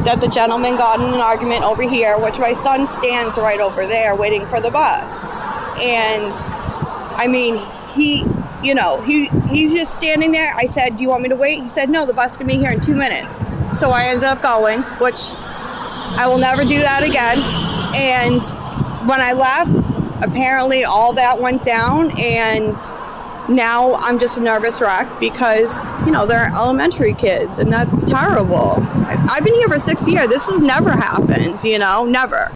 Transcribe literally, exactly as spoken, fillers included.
that the gentleman got in an argument over here, which my son stands right over there waiting for the bus. And I mean, he, you know, he he's just standing there. I said, do you want me to wait? He said, no, the bus can be here in two minutes. So I ended up going, which I will never do that again. And when I left, apparently all that went down, and now I'm just a nervous wreck because, you know, they're elementary kids, and that's terrible. I've been here for six years. This has never happened, you know, never.